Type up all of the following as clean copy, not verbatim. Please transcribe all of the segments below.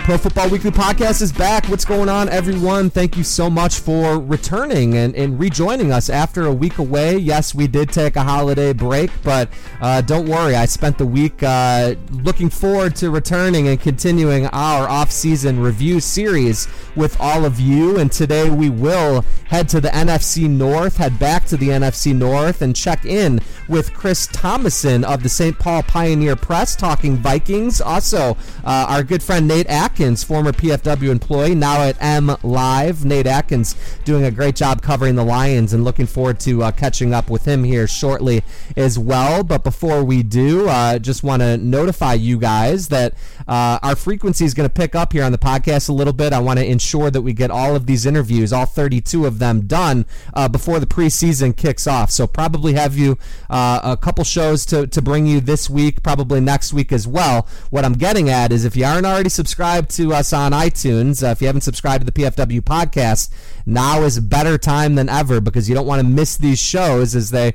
Pro Football Weekly Podcast is back. What's going on, everyone? Thank you so much for returning and rejoining us after a week away. Yes, we did take a holiday break, but don't worry. I spent the week looking forward to returning and continuing our off-season review series with all of you. And today we will head to the NFC North, head back to the NFC North, and check in with Chris Tomasson of the St. Paul Pioneer Press, talking Vikings. Also, our good friend Nate Atkins, former PFW employee, now at M Live. Nate Atkins doing a great job covering the Lions, and looking forward to catching up with him here shortly as well. But before we do, just want to notify you guys that our frequency is going to pick up here on the podcast a little bit. I want to ensure that we get all of these interviews, all 32 of them, done before the preseason kicks off. So probably have you a couple shows to bring you this week, probably next week as well. What I'm getting at is, if you aren't already subscribed to us on iTunes, if you haven't subscribed to the PFW podcast, now is a better time than ever, because you don't want to miss these shows as they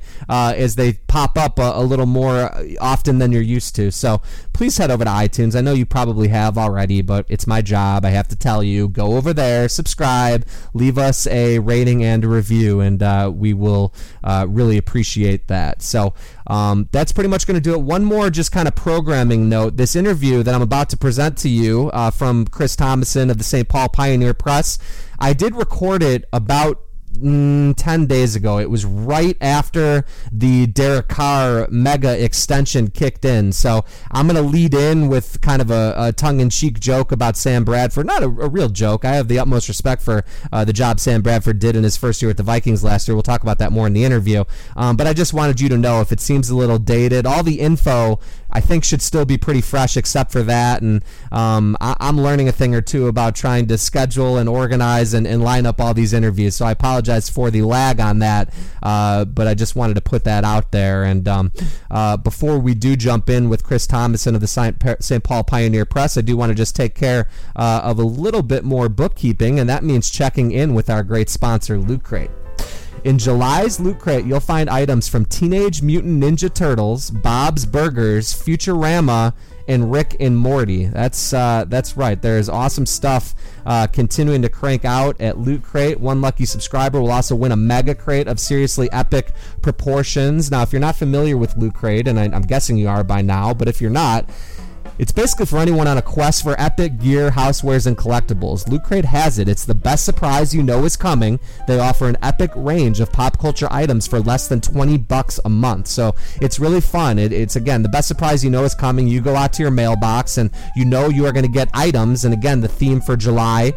pop up a little more often than you're used to. So please head over to iTunes. I know you probably have already, but it's my job. I have to tell you, go over there, subscribe, leave us a rating and a review, and we will really appreciate that. So that's pretty much going to do it. One more just kind of programming note. This interview that I'm about to present to you from Chris Tomasson of the St. Paul Pioneer Press, I did record it about 10 days ago. It was right after the Derek Carr mega extension kicked in. So I'm going to lead in with kind of a tongue-in-cheek joke about Sam Bradford. Not a real joke. I have the utmost respect for the job Sam Bradford did in his first year with the Vikings last year. We'll talk about that more in the interview. But I just wanted you to know, if it seems a little dated, all the info I think should still be pretty fresh except for that. And I'm learning a thing or two about trying to schedule and organize and line up all these interviews. So I apologize for the lag on that, but I just wanted to put that out there. And before we do jump in with Chris Tomasson of the St. Paul Pioneer Press, I do want to just take care of a little bit more bookkeeping, and that means checking in with our great sponsor, Loot Crate. In July's Loot Crate, you'll find items from Teenage Mutant Ninja Turtles, Bob's Burgers, Futurama, and Rick and Morty. That's right. There's awesome stuff continuing to crank out at Loot Crate. One lucky subscriber will also win a mega crate of seriously epic proportions. Now, if you're not familiar with Loot Crate, and I'm guessing you are by now, but if you're not, it's basically for anyone on a quest for epic gear, housewares, and collectibles. Loot Crate has it. It's the best surprise you know is coming. They offer an epic range of pop culture items for less than $20 a month. So it's really fun. It's, again, the best surprise you know is coming. You go out to your mailbox and you know you are going to get items. And again, the theme for July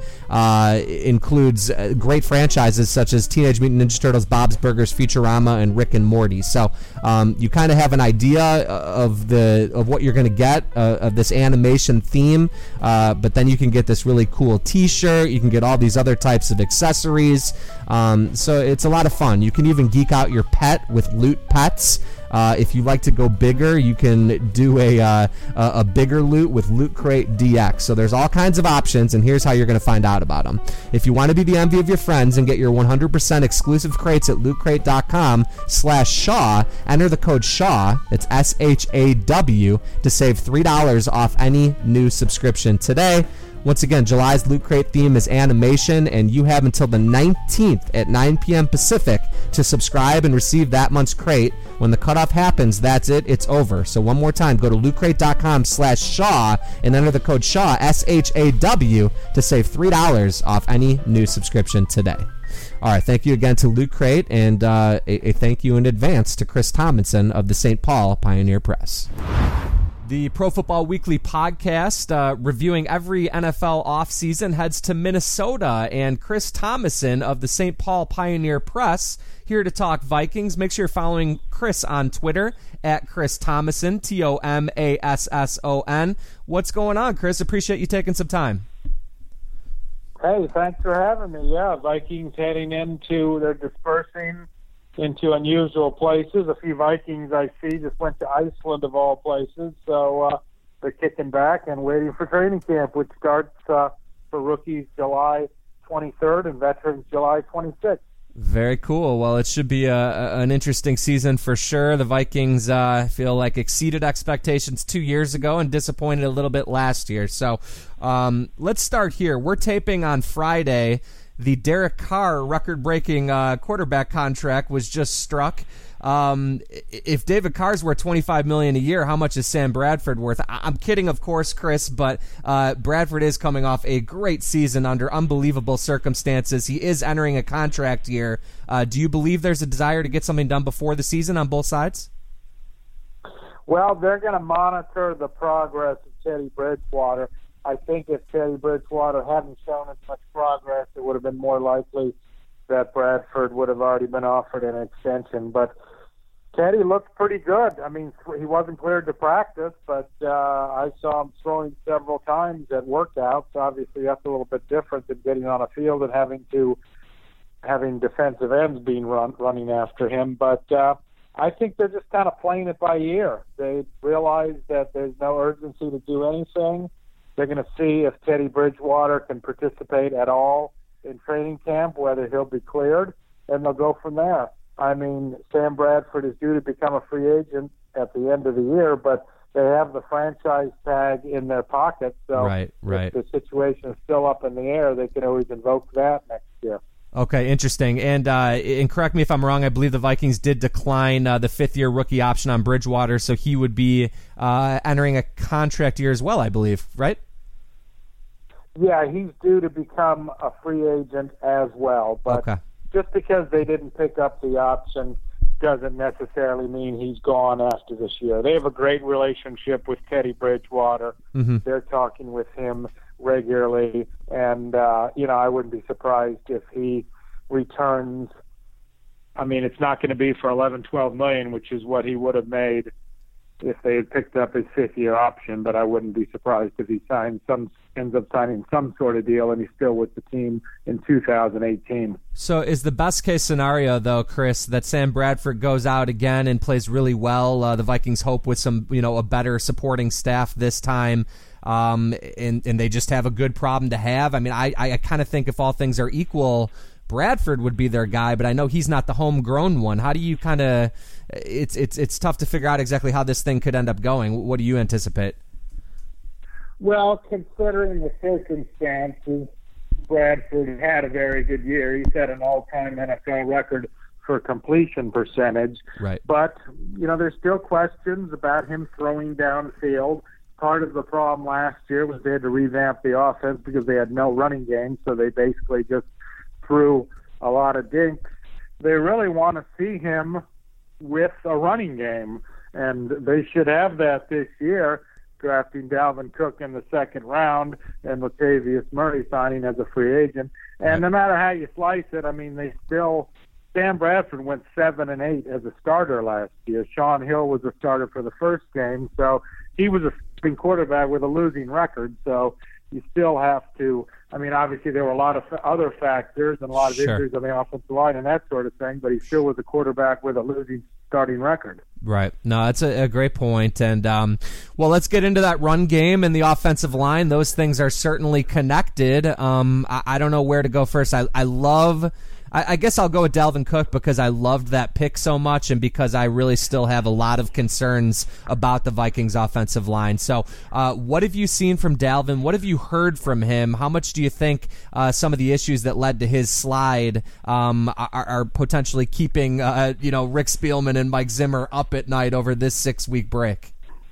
includes great franchises such as Teenage Mutant Ninja Turtles, Bob's Burgers, Futurama, and Rick and Morty. So you kind of have an idea of what you're going to get of this animation theme, but then you can get this really cool t-shirt. You can get all these other types of accessories, so it's a lot of fun. You can even geek out your pet with Loot Pets. If you like to go bigger, you can do a bigger loot with Loot Crate DX. So there's all kinds of options, and here's how you're going to find out about them. If you want to be the envy of your friends and get your 100% exclusive crates at lootcrate.com/Shaw, enter the code SHAW, it's SHAW, to save $3 off any new subscription today. Once again, July's Loot Crate theme is animation, and you have until the 19th at 9 p.m. Pacific to subscribe and receive that month's crate. When the cutoff happens, that's it. It's over. So one more time, go to lootcrate.com/Shaw and enter the code SHAW, SHAW, to save $3 off any new subscription today. All right, thank you again to Loot Crate, and a thank you in advance to Chris Tomasson of the St. Paul Pioneer Press. The Pro Football Weekly podcast, reviewing every NFL offseason, heads to Minnesota, and Chris Tomasson of the St. Paul Pioneer Press here to talk Vikings. Make sure you're following Chris on Twitter at Chris Tomasson, Tomasson. What's going on, Chris? Appreciate you taking some time. Hey, thanks for having me. Yeah, Vikings heading into, they're dispersing into unusual places. A few Vikings I see just went to Iceland, of all places. So they're kicking back and waiting for training camp, which starts for rookies July 23rd and veterans July 26th. Very cool. Well, it should be an interesting season for sure. The Vikings feel like exceeded expectations 2 years ago and disappointed a little bit last year. So let's start here. We're taping on Friday. The Derek Carr record-breaking quarterback contract was just struck. If David Carr's worth $25 million a year, how much is Sam Bradford worth? I'm kidding, of course, Chris, but Bradford is coming off a great season under unbelievable circumstances. He is entering a contract year. Do you believe there's a desire to get something done before the season on both sides? Well, they're going to monitor the progress of Teddy Bridgewater. I think if Teddy Bridgewater hadn't shown as much progress, it would have been more likely that Bradford would have already been offered an extension. But Teddy looked pretty good. I mean, he wasn't cleared to practice, but I saw him throwing several times at workouts. Obviously, that's a little bit different than getting on a field and having defensive ends being running after him. But I think they're just kind of playing it by ear. They realize that there's no urgency to do anything. They're going to see if Teddy Bridgewater can participate at all in training camp, whether he'll be cleared, and they'll go from there. I mean, Sam Bradford is due to become a free agent at the end of the year, but they have the franchise tag in their pocket, so right. If the situation is still up in the air, they can always invoke that next year. Okay, interesting. And correct me if I'm wrong, I believe the Vikings did decline the fifth-year rookie option on Bridgewater, so he would be entering a contract year as well, I believe, right? Yeah, he's due to become a free agent as well. But just because they didn't pick up the option doesn't necessarily mean he's gone after this year. They have a great relationship with Teddy Bridgewater. Mm-hmm. They're talking with him regularly, and I wouldn't be surprised if he returns. I mean, it's not going to be for $11-12 million, which is what he would have made if they had picked up his fifth-year option, but I wouldn't be surprised if he ends up signing some sort of deal and he's still with the team in 2018. So is the best-case scenario, though, Chris, that Sam Bradford goes out again and plays really well? The Vikings hope with some, a better supporting staff this time, and they just have a good problem to have? I mean, I kind of think if all things are equal, Bradford would be their guy, but I know he's not the homegrown one. How do you kind of it's tough to figure out exactly how this thing could end up going. What do you anticipate? Well, considering the circumstances, Bradford had a very good year. He set an all-time NFL record for completion percentage. Right. But, there's still questions about him throwing downfield. Part of the problem last year was they had to revamp the offense because they had no running game, so they basically just threw a lot of dinks. They really want to see him with a running game, and they should have that this year, drafting Dalvin Cook in the second round and Latavius Murray signing as a free agent. And no matter how you slice it, I mean, Sam Bradford went 7-8 as a starter last year. Sean Hill was a starter for the first game, so he was a starting quarterback with a losing record, so you still have to, I mean, obviously there were a lot of other factors and a lot of injuries on the offensive line and that sort of thing, but he still was a quarterback with a losing starting record. Right. No, that's a great point. And, well, let's get into that run game and the offensive line. Those things are certainly connected. I don't know where to go first. I guess I'll go with Dalvin Cook because I loved that pick so much and because I really still have a lot of concerns about the Vikings offensive line. So what have you seen from Dalvin? What have you heard from him? How much do you think some of the issues that led to his slide are potentially keeping Rick Spielman and Mike Zimmer up at night over this 6-week break?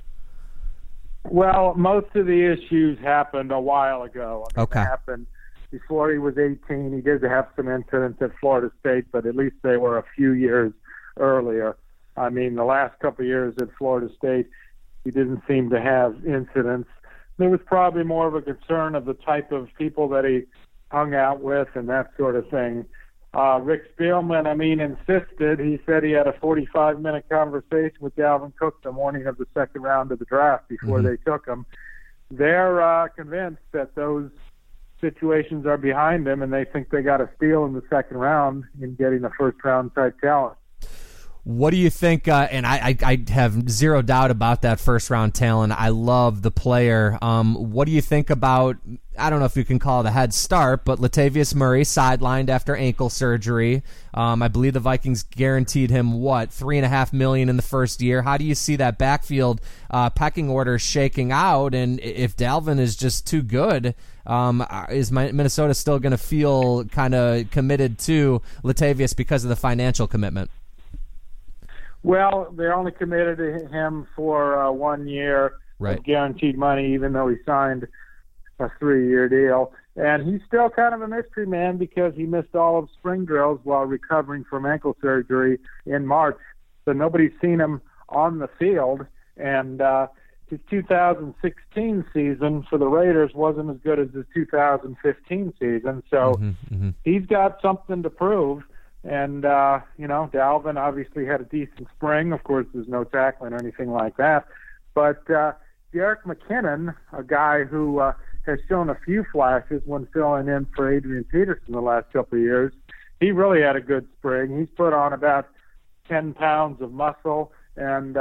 Well, most of the issues happened a while ago. They happened before he was 18. He did have some incidents at Florida State, but at least they were a few years earlier. I mean, the last couple of years at Florida State, he didn't seem to have incidents. There was probably more of a concern of the type of people that he hung out with and that sort of thing. Rick Spielman, insisted. He said he had a 45-minute conversation with Dalvin Cook the morning of the second round of the draft before they took him. They're convinced that those situations are behind them, and they think they got a steal in the second round in getting a first-round type talent. What do you think? And I have zero doubt about that first round talent. I love the player. What do you think about, I don't know if you can call it a head start, but Latavius Murray sidelined after ankle surgery. I believe the Vikings guaranteed him, $3.5 million in the first year. How do you see that backfield pecking order shaking out? And if Dalvin is just too good, is Minnesota still going to feel kind of committed to Latavius because of the financial commitment? Well, they only committed to him for 1 year of guaranteed money, even though he signed a 3-year deal. And he's still kind of a mystery man because he missed all of spring drills while recovering from ankle surgery in March. So nobody's seen him on the field. And his 2016 season for the Raiders wasn't as good as his 2015 season. So he's got something to prove. And, Dalvin obviously had a decent spring. Of course, there's no tackling or anything like that. But Jerick McKinnon, a guy who has shown a few flashes when filling in for Adrian Peterson the last couple of years, he really had a good spring. He's put on about 10 pounds of muscle. And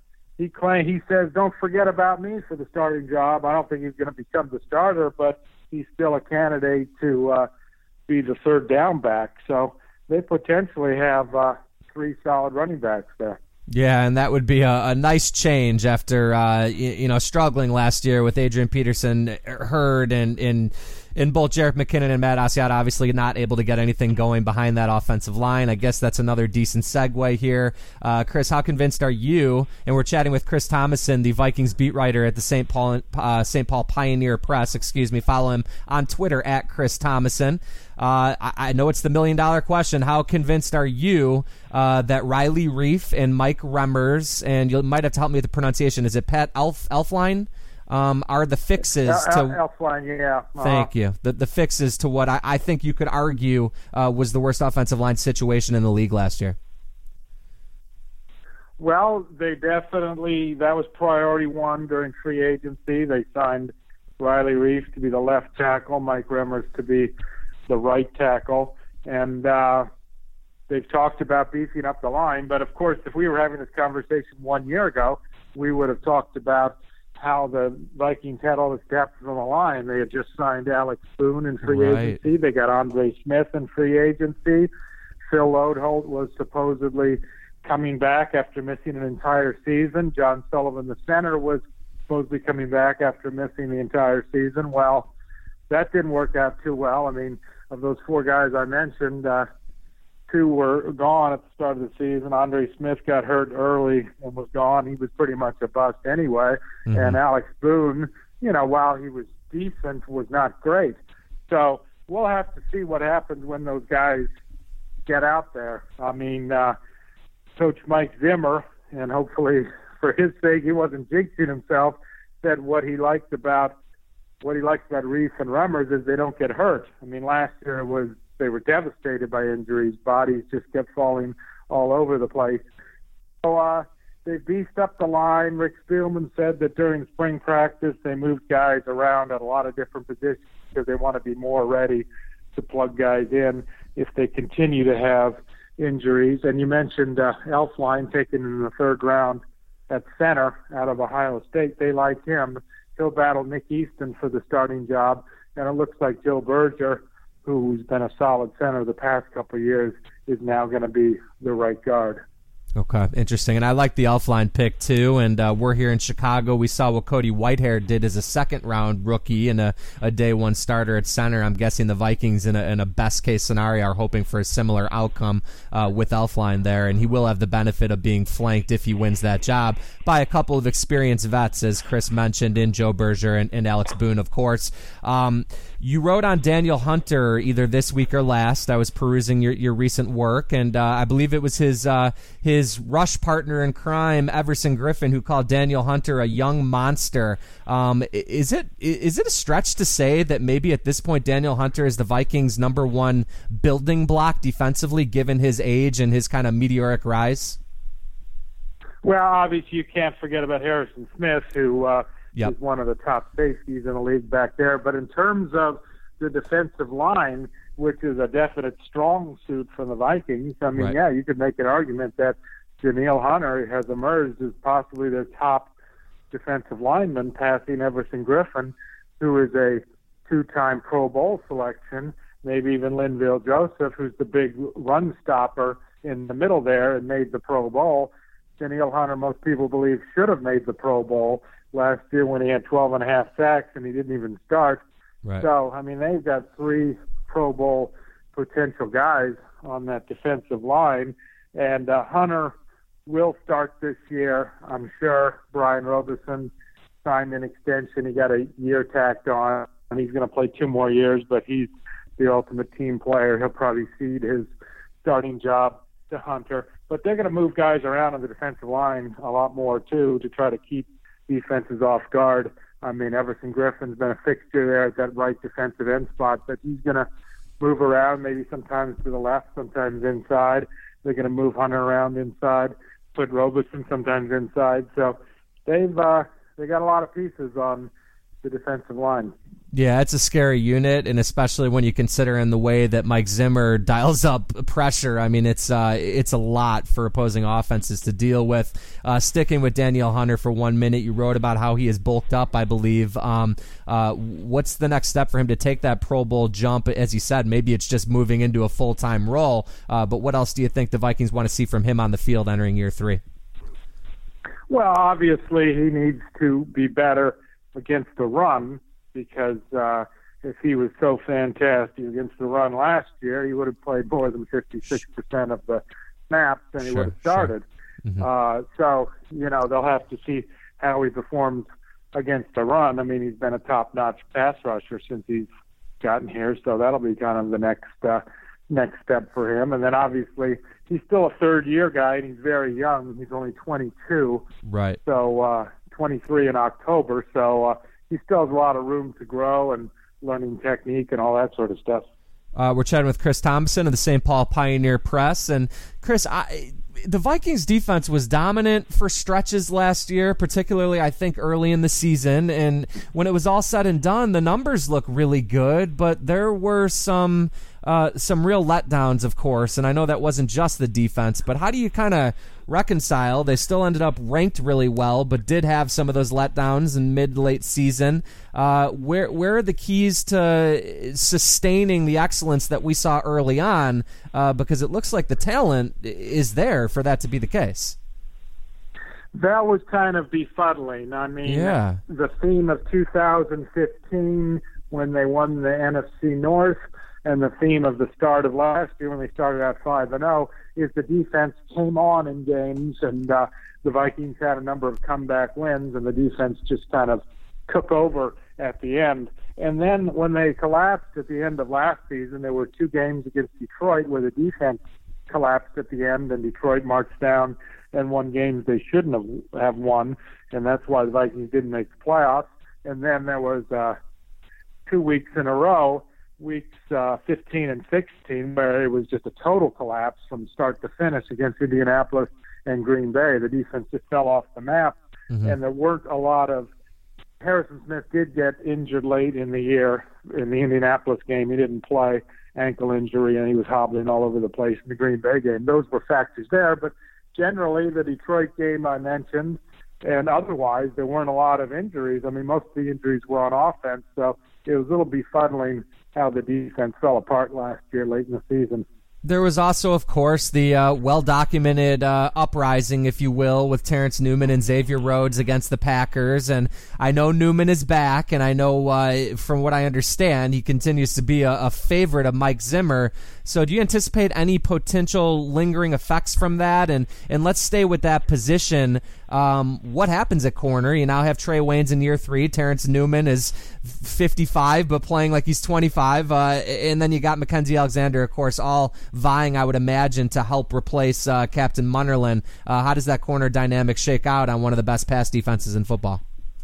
he says, don't forget about me for the starting job. I don't think he's going to become the starter, but he's still a candidate to be the third down back. So they potentially have 3 solid running backs there. Yeah, and that would be a nice change after struggling last year with Adrian Peterson hurt and in both Jerick McKinnon and Matt Asiata obviously not able to get anything going behind that offensive line. I guess that's another decent segue here. Chris, how convinced are you? And we're chatting with Chris Thomason, the Vikings beat writer at the St. Paul Pioneer Press. Follow him on Twitter at Chris Thomason. I know it's the $1 million question. How convinced are you that Riley Reiff and Mike Remmers, and you might have to help me with the pronunciation, is it Pat Elflein, are the fixes to Elflein, yeah. Thank you. The fixes to what I think you could argue was the worst offensive line situation in the league last year? Well, that was priority one during free agency. They signed Riley Reiff to be the left tackle, Mike Remmers to be the right tackle, and they've talked about beefing up the line. But of course, if we were having this conversation 1 year ago, we would have talked about how the Vikings had all this depth on the line. They had just signed Alex Boone in free agency. They got Andre Smith in free agency. Phil Lodeholt was supposedly coming back after missing an entire season. John Sullivan, the center, was supposedly coming back after missing the entire season. Well, that didn't work out too well. I mean, of those 4 guys I mentioned, 2 were gone at the start of the season. Andre Smith got hurt early and was gone. He was pretty much a bust anyway. And Alex Boone, while he was decent, was not great. So we'll have to see what happens when those guys get out there. I mean, Coach Mike Zimmer, and hopefully for his sake he wasn't jinxing himself, said what he likes about Reiff and Remmers is they don't get hurt. I mean, last year they were devastated by injuries. Bodies just kept falling all over the place. So they beefed up the line. Rick Spielman said that during spring practice they moved guys around at a lot of different positions because they want to be more ready to plug guys in if they continue to have injuries. And you mentioned Elflein taken in the 3rd round at center out of Ohio State. They like him. He'll battle Nick Easton for the starting job, and it looks like Joe Berger, who's been a solid center the past couple of years, is now going to be the right guard. Okay, interesting. And I like the Elflein pick, too. And we're here in Chicago. We saw what Cody Whitehair did as a second-round rookie and a day-one starter at center. I'm guessing the Vikings, in a best-case scenario, are hoping for a similar outcome with Elflein there. And he will have the benefit of being flanked, if he wins that job, by a couple of experienced vets, as Chris mentioned, in Joe Berger and Alex Boone, of course. You wrote on Daniel Hunter either this week or last. I was perusing your recent work, and I believe it was his rush partner in crime, Everson Griffin, who called Daniel Hunter a young monster. Is it a stretch to say that maybe at this point Daniel Hunter is the Vikings' number one building block defensively, given his age and his kind of meteoric rise? Well, obviously you can't forget about Harrison Smith, who is one of the top safeties in the league back there. But in terms of the defensive line, which is a definite strong suit for the Vikings, I mean, you could make an argument that Danielle Hunter has emerged as possibly their top defensive lineman, passing Everson Griffin, who is a two-time Pro Bowl selection, maybe even Linville Joseph, who's the big run stopper in the middle there and made the Pro Bowl. Danielle Hunter, most people believe, should have made the Pro Bowl last year when he had 12 and a half sacks and he didn't even start. Right. So, I mean, they've got three Pro Bowl potential guys on that defensive line, and Hunter will start this year, I'm sure. Brian Roberson signed an extension. He got a year tacked on, and he's going to play 2 more years, but he's the ultimate team player. He'll probably cede his starting job to Hunter. But they're going to move guys around on the defensive line a lot more, too, to try to keep defenses off guard. I mean, Everson Griffin's been a fixture there at that right defensive end spot, but he's going to move around, maybe sometimes to the left, sometimes inside. They're going to move Hunter around inside, put Roberson sometimes inside. So they got a lot of pieces on the defensive line. Yeah, it's a scary unit, and especially when you consider in the way that Mike Zimmer dials up pressure. I mean, it's a lot for opposing offenses to deal with. Sticking with Danielle Hunter for 1 minute, you wrote about how he is bulked up, I believe. What's the next step for him to take that Pro Bowl jump? As you said, maybe it's just moving into a full-time role, but what else do you think the Vikings want to see from him on the field entering year 3? Well, obviously he needs to be better against the run, because if he was so fantastic against the run last year, he would have played more than 56% of the snaps and he would have started. Sure. Mm-hmm. So, they'll have to see how he performs against the run. I mean, he's been a top-notch pass rusher since he's gotten here, so that'll be kind of the next step for him. And then obviously he's still a third-year guy, and he's very young. He's only 22. Right. So 23 in October. So he still has a lot of room to grow and learning technique and all that sort of stuff. We're chatting with Chris Thompson of the St. Paul Pioneer Press. And Chris, the Vikings defense was dominant for stretches last year, particularly I think early in the season. And when it was all said and done, the numbers look really good, but there were some real letdowns, of course. And I know that wasn't just the defense, but how do you kind of reconcile? They still ended up ranked really well, but did have some of those letdowns in mid to late season. Where are the keys to sustaining the excellence that we saw early on? Because it looks like the talent is there for that to be the case. That was kind of befuddling. I mean, The theme of 2015 when they won the NFC North, and the theme of the start of last year when they started out 5-0 is the defense came on in games, and the Vikings had a number of comeback wins, and the defense just kind of took over at the end. And then when they collapsed at the end of last season, there were 2 games against Detroit where the defense collapsed at the end, and Detroit marched down and won games they shouldn't have won, and that's why the Vikings didn't make the playoffs. And then there was 2 weeks in a row, weeks 15 and 16, where it was just a total collapse from start to finish against Indianapolis and Green Bay. The defense just fell off the map, and there weren't a lot of – Harrison Smith did get injured late in the year in the Indianapolis game. He didn't play, ankle injury, and he was hobbling all over the place in the Green Bay game. Those were factors there, but generally the Detroit game I mentioned, and otherwise there weren't a lot of injuries. I mean, most of the injuries were on offense, so it was a little befuddling how the defense fell apart last year late in the season. There was also, of course, the well-documented uprising, if you will, with Terrence Newman and Xavier Rhodes against the Packers. And I know Newman is back, and I know from what I understand, he continues to be a favorite of Mike Zimmer. So do you anticipate any potential lingering effects from that? And let's stay with that position. What happens at corner? You now have Trey Waynes in year 3. Terrence Newman is 55, but playing like he's 25. And then you got Mackenzie Alexander, of course, all vying, I would imagine, to help replace Captain Munnerlyn. How does that corner dynamic shake out on one of the best pass defenses in football?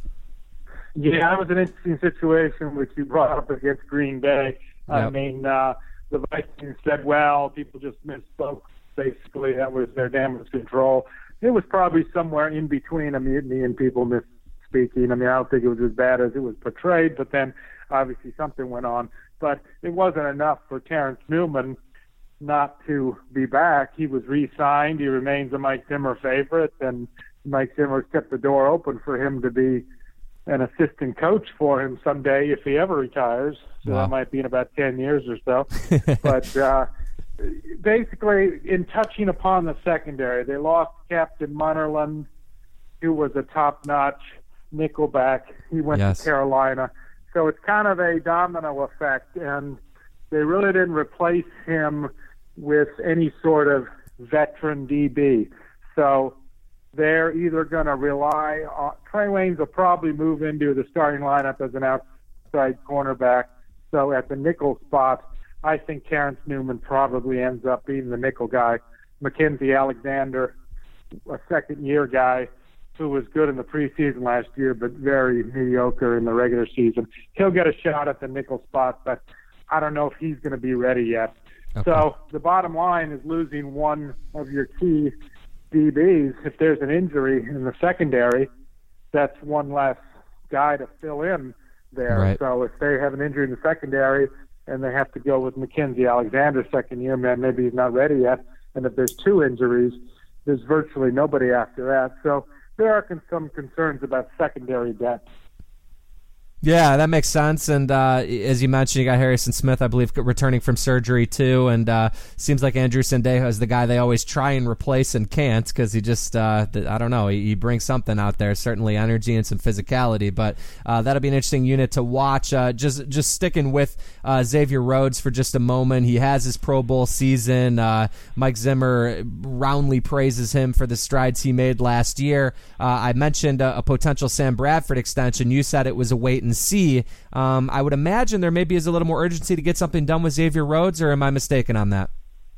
Yeah, it was an interesting situation which you brought up against Green Bay. Yep. I mean, the Vikings said, well, people just misspoke. Basically, that was their damage control. It was probably somewhere in between a mutiny and people misspeaking. I mean, I don't think it was as bad as it was portrayed, but then obviously something went on. But it wasn't enough for Terrence Newman not to be back. He was re-signed. He remains a Mike Zimmer favorite, and Mike Zimmer kept the door open for him to be an assistant coach for him someday if he ever retires. So Wow. That might be in about 10 years or so. But basically, in touching upon the secondary, they lost Captain Munnerlyn, who was a top-notch nickelback. He went Yes. to Carolina. So it's kind of a domino effect, and they really didn't replace him with any sort of veteran DB. So they're either going to rely on – Trey Waynes will probably move into the starting lineup as an outside cornerback. So at the nickel spot, I think Terrence Newman probably ends up being the nickel guy. Mackenzie Alexander, a second-year guy who was good in the preseason last year but very mediocre in the regular season. He'll get a shot at the nickel spot, but I don't know if he's going to be ready yet. Okay. So the bottom line is losing one of your key DBs. If there's an injury in the secondary, that's one less guy to fill in there. Right. So if they have an injury in the secondary and they have to go with Mackenzie Alexander second year, man, maybe he's not ready yet. And if there's two injuries, there's virtually nobody after that. So there are some concerns about secondary depth. Yeah, that makes sense. And as you mentioned, you got Harrison Smith, I believe, returning from surgery too. And seems like Andrew Sendejo is the guy they always try and replace and can't because he just, I don't know, he brings something out there, certainly energy and some physicality. But that'll be an interesting unit to watch. Just sticking with Xavier Rhodes for just a moment. He has his Pro Bowl season. Mike Zimmer roundly praises him for the strides he made last year. I mentioned a potential Sam Bradford extension. You said it was a wait and see. I would imagine there maybe is a little more urgency to get something done with Xavier Rhodes, or am I mistaken on that?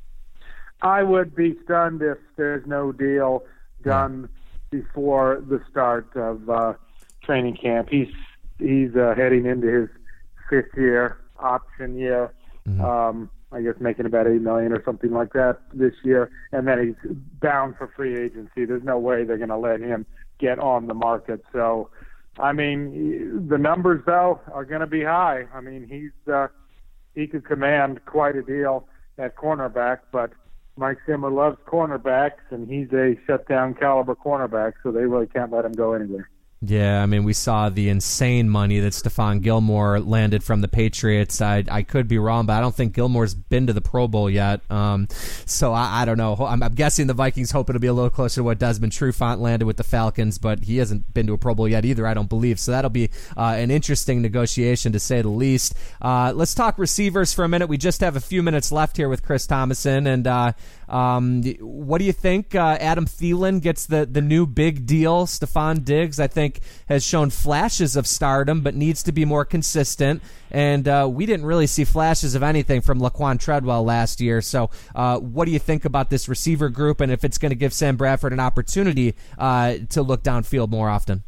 I would be stunned if there's no deal done before the start of training camp. He's heading into his fifth year, option year. I guess making about $8 million or something like that this year, and then he's bound for free agency. There's no way they're going to let him get on the market. So, I mean, the numbers though are going to be high. I mean, he could command quite a deal at cornerback, but Mike Zimmer loves cornerbacks, and he's a shutdown caliber cornerback, so they really can't let him go anywhere. Yeah, I mean, we saw the insane money that Stephon Gilmore landed from the Patriots. I could be wrong, but I don't think Gilmore's been to the Pro Bowl yet. So I don't know. I'm guessing the Vikings hoping to be a little closer to what Desmond Trufant landed with the Falcons, but he hasn't been to a Pro Bowl yet either, I don't believe. So that'll be an interesting negotiation, to say the least. Let's talk receivers for a minute. We just have a few minutes left here with Chris Thomason, and what do you think? Adam Thielen gets the new big deal. Stephon Diggs, I think, has shown flashes of stardom, but needs to be more consistent. And we didn't really see flashes of anything from Laquan Treadwell last year. So what do you think about this receiver group, and if it's going to give Sam Bradford an opportunity to look downfield more often?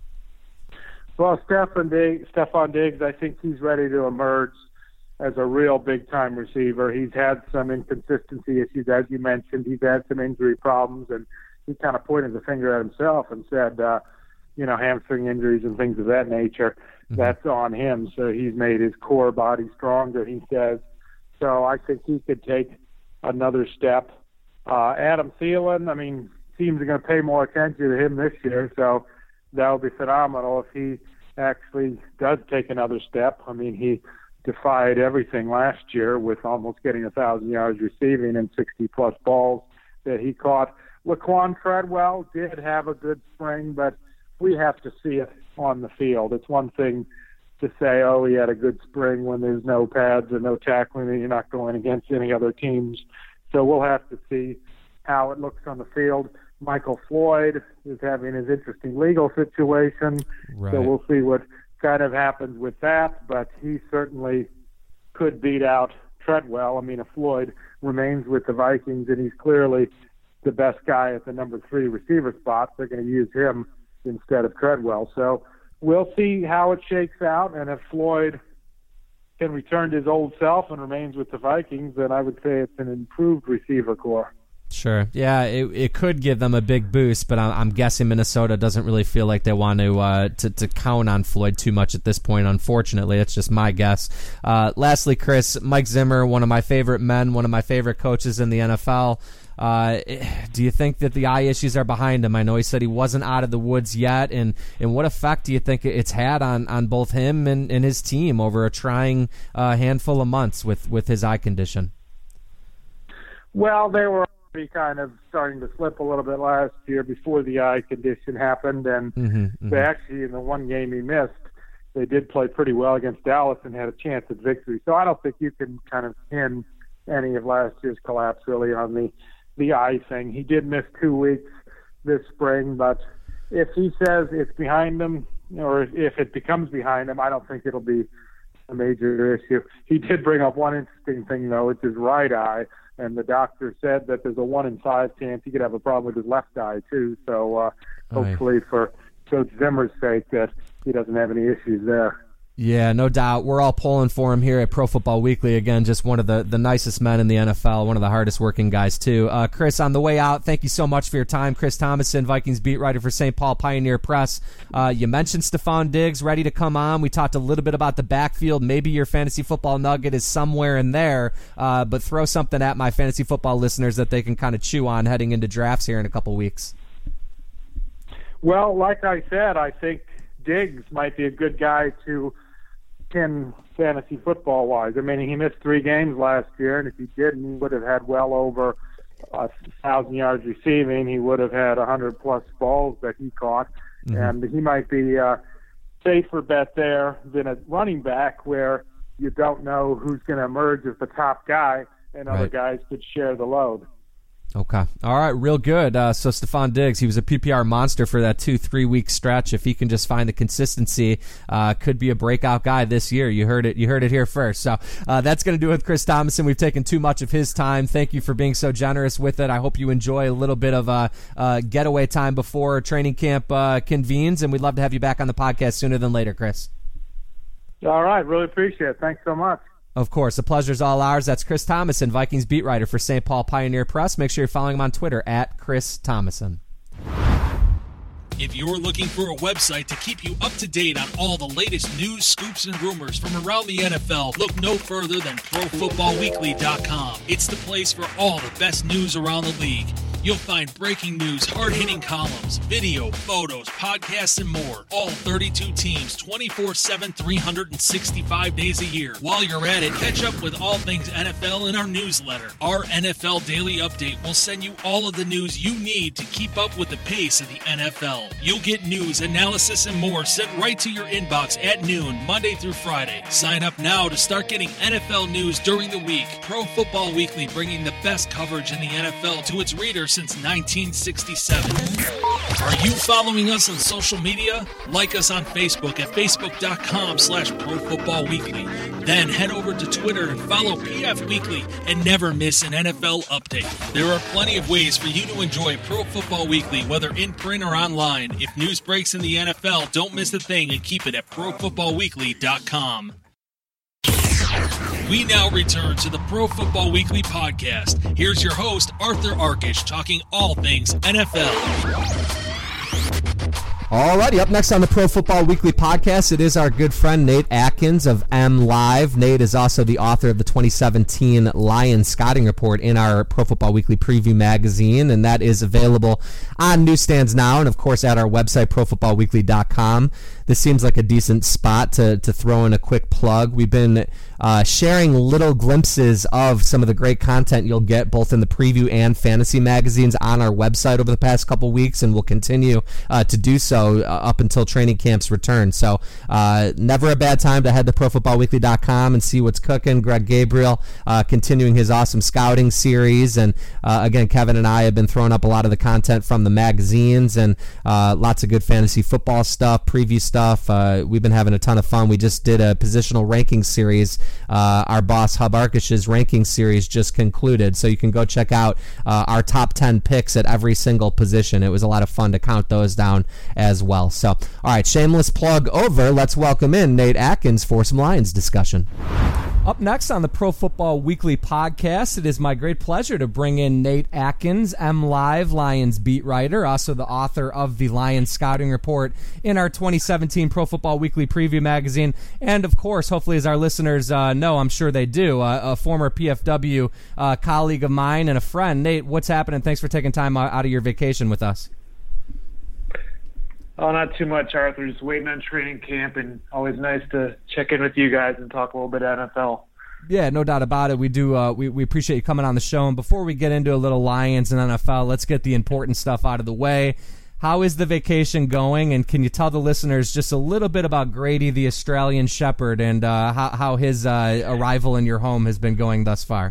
Well, Stephon Diggs, I think he's ready to emerge as a real big-time receiver. He's had some inconsistency issues, as you mentioned. He's had some injury problems, and he kind of pointed the finger at himself and said, hamstring injuries and things of that nature, that's on him. So he's made his core body stronger, he says. So I think he could take another step. Adam Thielen, I mean, teams are going to pay more attention to him this year, so that would be phenomenal if he actually does take another step. I mean, he defied everything last year with almost getting 1,000 yards receiving and 60-plus balls that he caught. Laquan Treadwell did have a good spring, but we have to see it on the field. It's one thing to say, oh, he had a good spring when there's no pads and no tackling and you're not going against any other teams. So we'll have to see how it looks on the field. Michael Floyd is having his interesting legal situation, Right. So we'll see what kind of happens with that, but he certainly could beat out Treadwell. I mean, if Floyd remains with the Vikings and he's clearly the best guy at the number 3 receiver spot, they're going to use him instead of Treadwell. So we'll see how it shakes out, and if Floyd can return to his old self and remains with the Vikings, then I would say it's an improved receiver core. Sure. Yeah, it could give them a big boost, but I'm guessing Minnesota doesn't really feel like they want to count on Floyd too much at this point, unfortunately. It's just my guess. Lastly, Chris, Mike Zimmer, one of my favorite men, one of my favorite coaches in the NFL. Do you think that the eye issues are behind him? I know he said he wasn't out of the woods yet, and what effect do you think it's had on both him and his team over a trying handful of months with his eye condition? Well, they were kind of starting to slip a little bit last year before the eye condition happened, and they actually, in the one game he missed, they did play pretty well against Dallas and had a chance at victory. So I don't think you can kind of pin any of last year's collapse really on the eye thing. He did miss 2 weeks this spring, but if he says it's behind him, or if it becomes behind him, I don't think it'll be a major issue. He did bring up one interesting thing, though. It's his right eye. And the doctor said that there's a 1 in 5 chance he could have a problem with his left eye, too. So hopefully for Coach Zimmer's sake that he doesn't have any issues there. Yeah, no doubt. We're all pulling for him here at Pro Football Weekly. Again, just one of the nicest men in the NFL, one of the hardest working guys, too. Chris, on the way out, thank you so much for your time. Chris Thomason, Vikings beat writer for St. Paul Pioneer Press. You mentioned Stefon Diggs ready to come on. We talked a little bit about the backfield. Maybe your fantasy football nugget is somewhere in there, but throw something at my fantasy football listeners that they can kind of chew on heading into drafts here in a couple weeks. Well, like I said, I think Diggs might be a good guy to pin fantasy football-wise. I mean, he missed 3 games last year, and if he didn't, he would have had well over 1,000 yards receiving. He would have had 100-plus balls that he caught, and he might be a safer bet there than a running back where you don't know who's going to emerge as the top guy, and other guys could share the load. Okay. All right. Real good. So Stefon Diggs, he was a PPR monster for that 2-3 week stretch. If he can just find the consistency, could be a breakout guy this year. You heard it here first. So that's going to do it with Chris Thomason. We've taken too much of his time. Thank you for being so generous with it. I hope you enjoy a little bit of getaway time before training camp convenes, and we'd love to have you back on the podcast sooner than later, Chris. All right. Really appreciate it. Thanks so much. Of course, the pleasure's all ours. That's Chris Thomason, Vikings beat writer for St. Paul Pioneer Press. Make sure you're following him on Twitter at Chris Thomason. If you're looking for a website to keep you up to date on all the latest news, scoops, and rumors from around the NFL, look no further than ProFootballWeekly.com. It's the place for all the best news around the league. You'll find breaking news, hard-hitting columns, video, photos, podcasts, and more. All 32 teams, 24/7, 365 days a year. While you're at it, catch up with all things NFL in our newsletter. Our NFL Daily Update will send you all of the news you need to keep up with the pace of the NFL. You'll get news, analysis, and more sent right to your inbox at noon, Monday through Friday. Sign up now to start getting NFL news during the week. Pro Football Weekly, bringing the best coverage in the NFL to its readers since 1967. Are you following us on social media? Like us on Facebook at facebook.com/ProFootballWeekly. Then head over to Twitter and follow PF Weekly and never miss an NFL update. There are plenty of ways for you to enjoy Pro Football Weekly, whether in print or online. If news breaks in the NFL, don't miss a thing and keep it at ProFootballWeekly.com. We now return to the Pro Football Weekly podcast. Here's your host, Arthur Arkish, talking all things NFL. Alrighty, up next on the Pro Football Weekly podcast, it is our good friend Nate Atkins of M Live. Nate is also the author of the 2017 Lions Scouting Report in our Pro Football Weekly Preview magazine, and that is available on newsstands now and, of course, at our website, ProFootballWeekly.com. This seems like a decent spot to throw in a quick plug. We've been sharing little glimpses of some of the great content you'll get both in the preview and fantasy magazines on our website over the past couple weeks, and we'll continue to do so up until training camps return. So never a bad time to head to ProFootballWeekly.com and see what's cooking. Greg Gabriel continuing his awesome scouting series, and again, Kevin and I have been throwing up a lot of the content from the magazines and lots of good fantasy football stuff, preview stuff. We've been having a ton of fun. We just did a positional ranking series. Our boss Hub Arkish's ranking series just concluded, so you can go check out our top 10 picks at every single position. It was a lot of fun to count those down as well. So, all right, shameless plug over. Let's welcome in Nate Atkins for some Lions discussion. Up next on the Pro Football Weekly podcast, it is my great pleasure to bring in Nate Atkins, MLive Lions beat writer, also the author of the Lions Scouting Report in our 2017 Pro Football Weekly preview magazine, and of course, hopefully as our listeners know, I'm sure they do, a former PFW colleague of mine and a friend. Nate, what's happening? Thanks for taking time out of your vacation with us. Oh, not too much, Arthur. Just waiting on training camp, and always nice to check in with you guys and talk a little bit NFL. Yeah, no doubt about it. We do. We appreciate you coming on the show. And before we get into a little Lions and NFL, let's get the important stuff out of the way. How is the vacation going? And can you tell the listeners just a little bit about Grady, the Australian Shepherd, and how his arrival in your home has been going thus far?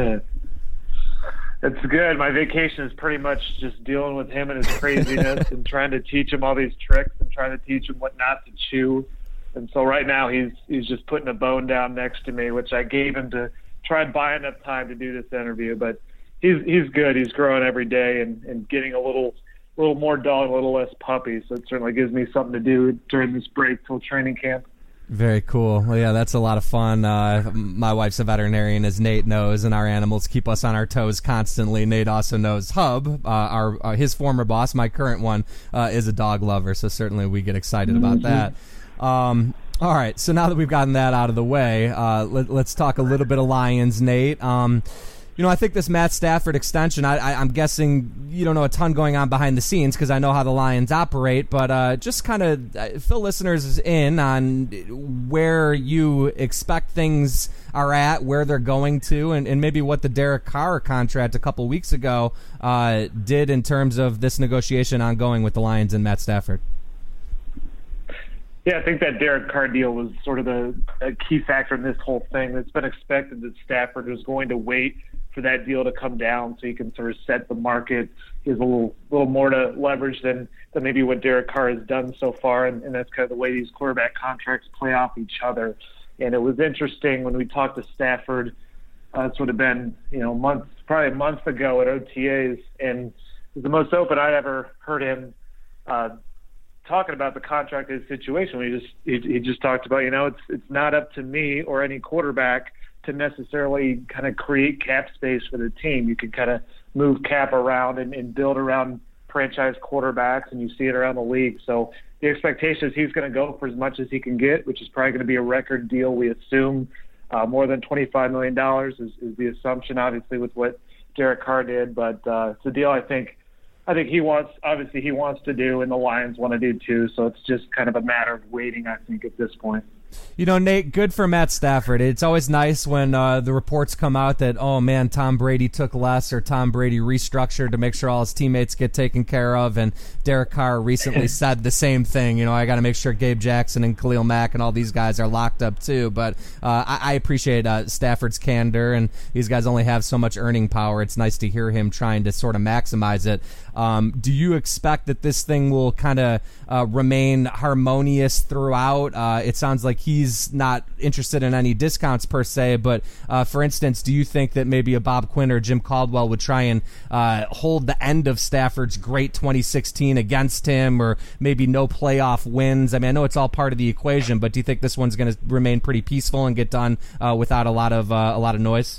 It's good. My vacation is pretty much just dealing with him and his craziness and trying to teach him all these tricks and trying to teach him what not to chew. And so right now he's just putting a bone down next to me, which I gave him to try and buy enough time to do this interview. But he's good. He's growing every day and getting a little more dog, a little less puppy. So it certainly gives me something to do during this break till training camp. Very cool. Well, yeah, that's a lot of fun. My wife's a veterinarian, as Nate knows, and our animals keep us on our toes constantly. Nate also knows Hub, his former boss, my current one, is a dog lover, so certainly we get excited about that. All right, so now that we've gotten that out of the way, let's talk a little bit of Lions, Nate. I think this Matt Stafford extension, I'm guessing you don't know a ton going on behind the scenes because I know how the Lions operate, but just kind of fill listeners in on where you expect things are at, where they're going to, and maybe what the Derek Carr contract a couple weeks ago did in terms of this negotiation ongoing with the Lions and Matt Stafford. Yeah, I think that Derek Carr deal was sort of a key factor in this whole thing. It's been expected that Stafford was going to wait for that deal to come down so he can sort of set the market. He has a little more to leverage than maybe what Derek Carr has done so far, and that's kind of the way these quarterback contracts play off each other. And it was interesting when we talked to Stafford. It's would have been probably a month ago at OTAs, and it was the most open I'd ever heard him talking about the contract and his situation. He just talked about, it's not up to me or any quarterback to necessarily kind of create cap space for the team. You can kind of move cap around and build around franchise quarterbacks, and you see it around the league. So the expectation is he's going to go for as much as he can get, which is probably going to be a record deal, we assume. More than $25 million is the assumption, obviously, with what Derek Carr did. But it's a deal I think he wants to do, and the Lions want to do too. So it's just kind of a matter of waiting, I think, at this point. Nate, good for Matt Stafford. It's always nice when the reports come out that, oh, man, Tom Brady took less or Tom Brady restructured to make sure all his teammates get taken care of. And Derek Carr recently said the same thing. I got to make sure Gabe Jackson and Khalil Mack and all these guys are locked up too. But I appreciate Stafford's candor, and these guys only have so much earning power. It's nice to hear him trying to sort of maximize it. Do you expect that this thing will kind of remain harmonious throughout? It sounds like he's not interested in any discounts per se, but for instance, do you think that maybe a Bob Quinn or Jim Caldwell would try and hold the end of Stafford's great 2016 against him, or maybe no playoff wins? I mean, I know it's all part of the equation, but do you think this one's going to remain pretty peaceful and get done without a lot of noise?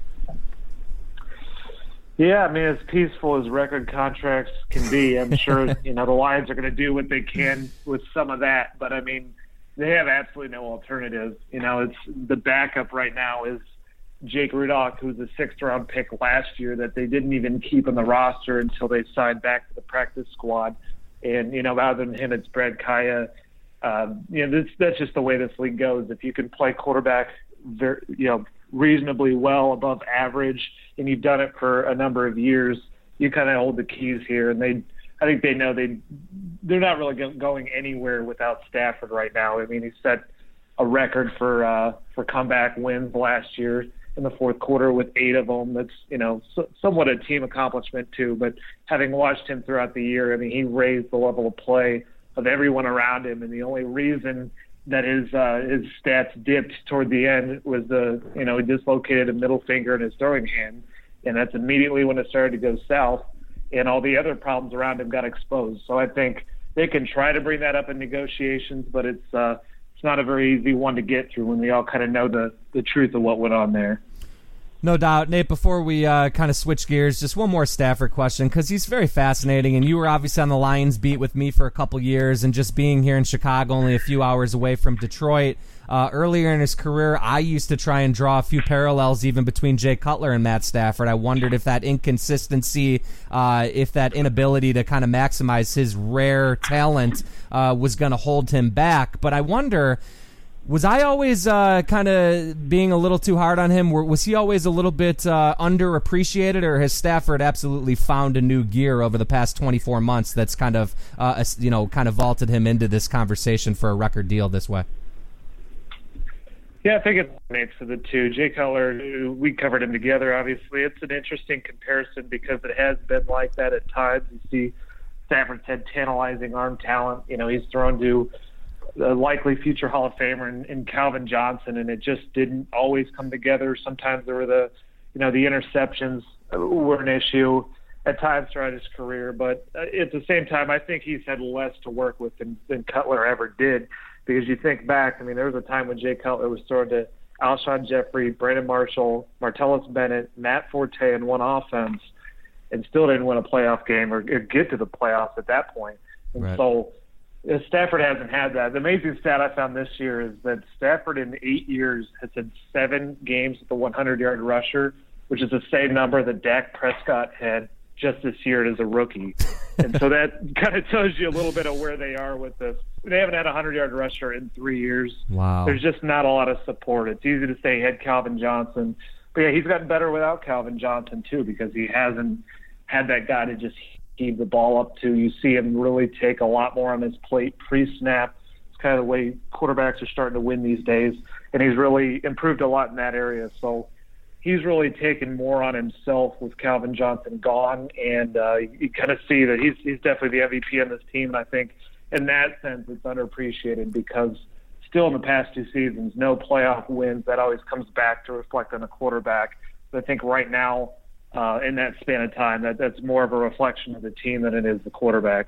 Yeah, I mean, as peaceful as record contracts can be, I'm sure the Lions are going to do what they can with some of that. But I mean, they have absolutely no alternative. It's the backup right now is Jake Rudock, who's a 6th-round pick last year that they didn't even keep on the roster until they signed back to the practice squad. And other than him, it's Brad Kaya. That's just the way this league goes. If you can play quarterback reasonably well above average, and you've done it for a number of years, you kind of hold the keys here. And I think they know they're not really going anywhere without Stafford right now. I mean, he set a record for comeback wins last year in the fourth quarter with 8 of them. That's somewhat a team accomplishment too. But having watched him throughout the year, I mean, he raised the level of play of everyone around him, and the only reason that his stats dipped toward the end was he dislocated a middle finger in his throwing hand, and that's immediately when it started to go south, and all the other problems around him got exposed. So I think they can try to bring that up in negotiations, but it's not a very easy one to get through when we all kind of know the truth of what went on there. No doubt. Nate, before we kind of switch gears, just one more Stafford question, because he's very fascinating, and you were obviously on the Lions beat with me for a couple years, and just being here in Chicago, only a few hours away from Detroit. Earlier in his career, I used to try and draw a few parallels even between Jay Cutler and Matt Stafford. I wondered if that inconsistency, if that inability to kind of maximize his rare talent was going to hold him back. But I wonder, was I always kind of being a little too hard on him? Was he always a little bit underappreciated, or has Stafford absolutely found a new gear over the past 24 months that's kind of vaulted him into this conversation for a record deal this way? Yeah, I think it's a mix of the two. Jay Cutler, we covered him together, obviously. It's an interesting comparison because it has been like that at times. You see Stafford's had tantalizing arm talent. He's thrown to the likely future Hall of Famer in Calvin Johnson, and it just didn't always come together. Sometimes there were the interceptions were an issue at times throughout his career. But at the same time, I think he's had less to work with than Cutler ever did. Because you think back, there was a time when Jay Cutler was thrown to Alshon Jeffrey, Brandon Marshall, Martellus Bennett, Matt Forte in one offense, and still didn't win a playoff game or get to the playoffs at that point. And right. So Stafford hasn't had that. The amazing stat I found this year is that Stafford in 8 years has had 7 games with a 100-yard rusher, which is the same number that Dak Prescott had just this year as a rookie. And so that kind of tells you a little bit of where they are with this. They haven't had a 100-yard rusher in 3 years. Wow. There's just not a lot of support. It's easy to say he had Calvin Johnson. But, yeah, he's gotten better without Calvin Johnson, too, because he hasn't had that guy to just heave the ball up to. You see him really take a lot more on his plate pre-snap. It's kind of the way quarterbacks are starting to win these days. And he's really improved a lot in that area. So he's really taken more on himself with Calvin Johnson gone. And you kind of see that he's definitely the MVP on this team. And I think in that sense it's underappreciated because still in the past 2 seasons, no playoff wins. That always comes back to reflect on the quarterback. But I think right now, in that span of time, that's more of a reflection of the team than it is the quarterback.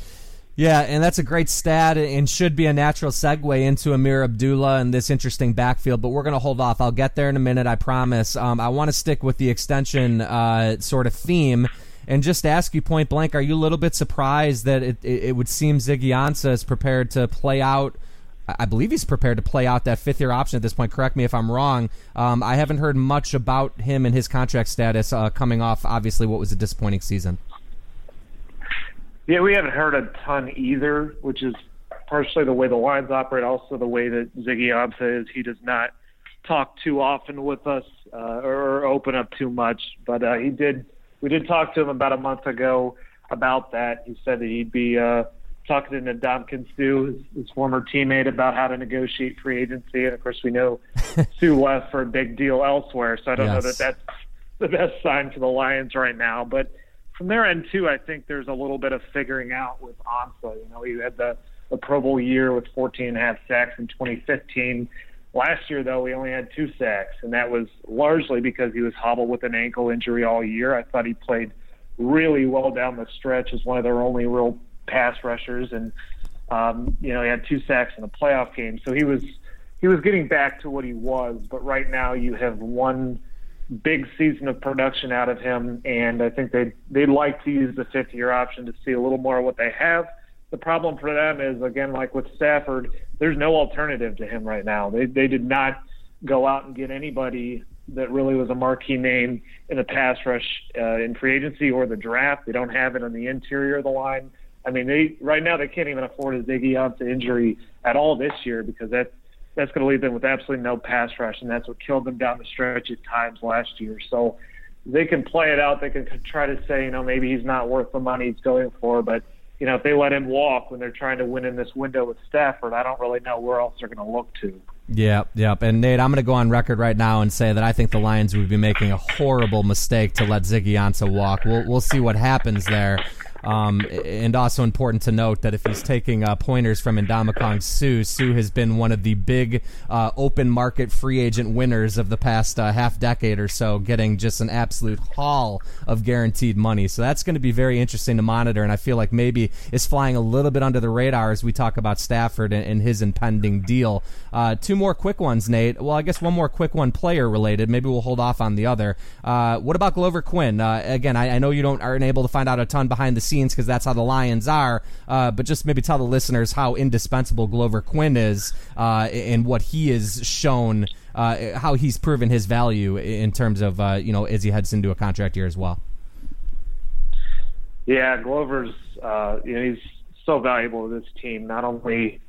Yeah, and that's a great stat and should be a natural segue into Amir Abdullah and this interesting backfield, but we're going to hold off. I'll get there in a minute, I promise. I want to stick with the extension sort of theme and just ask you point blank, are you a little bit surprised that it would seem Ziggy Ansah is prepared to play out, I believe he's prepared to play out that 5th-year option at this point. Correct me if I'm wrong. I haven't heard much about him and his contract status coming off, obviously, what was a disappointing season. Yeah, we haven't heard a ton either, which is partially the way the Lions operate, also the way that Ziggy Ansah is. He does not talk too often with us or open up too much, but we did talk to him about a month ago about that. He said that he'd be talking to Ndamukong Suh, his former teammate, about how to negotiate free agency. And, of course, we know Suh left for a big deal elsewhere, so I don't know that that's the best sign for the Lions right now. But from their end, too, I think there's a little bit of figuring out with Ansah. He had the Pro Bowl year with 14.5 sacks in 2015. Last year, though, he only had 2 sacks, and that was largely because he was hobbled with an ankle injury all year. I thought he played really well down the stretch as one of their only real pass rushers, and he had 2 sacks in a playoff game. So he was getting back to what he was, but right now you have one big season of production out of him, and I think they'd like to use the 5th-year option to see a little more of what they have. The problem for them is, again, like with Stafford, there's no alternative to him right now. They did not go out and get anybody that really was a marquee name in the pass rush in free agency or the draft. They don't have it on the interior of the line. Right now they can't even afford a Ziggy Ansah injury at all this year because that's going to leave them with absolutely no pass rush, and that's what killed them down the stretch at times last year. So they can play it out. They can try to say, maybe he's not worth the money he's going for, but if they let him walk when they're trying to win in this window with Stafford, I don't really know where else they're going to look to. Yep. And Nate, I'm going to go on record right now and say that I think the Lions would be making a horrible mistake to let Ziggy Ansah walk. We'll see what happens there. And also important to note that if he's taking pointers from Ndamukong Suh, Suh has been one of the big open market free agent winners of the past half decade or so, getting just an absolute haul of guaranteed money. So that's going to be very interesting to monitor, and I feel like maybe is flying a little bit under the radar as we talk about Stafford and his impending deal. Two more quick ones, Nate. Well, I guess one more quick one player related. Maybe we'll hold off on the other. What about Glover Quinn? Again, I know you aren't able to find out a ton behind the scenes because that's how the Lions are, but just maybe tell the listeners how indispensable Glover Quinn is and what he has shown, how he's proven his value in terms of, as he heads into a contract year as well. Yeah, Glover's, he's so valuable to this team, not only,